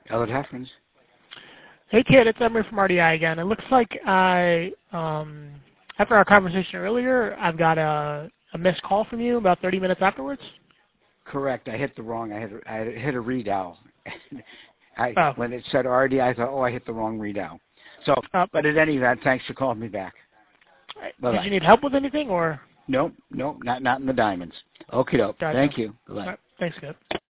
Elliot Heffrins. Hey, kid, it's Emery from RDI again. It looks like after our conversation earlier, I've got a missed call from you about 30 minutes afterwards. Correct. I hit the wrong. I hit a redial. Oh. When it said RDI, I thought, I hit the wrong redial. So, but at any event, thanks for calling me back. Bye-bye. Did you need help with anything, or? Nope, not in the diamonds. Okay, doke. Gotcha. Thank you. Bye. Right. Thanks, kid.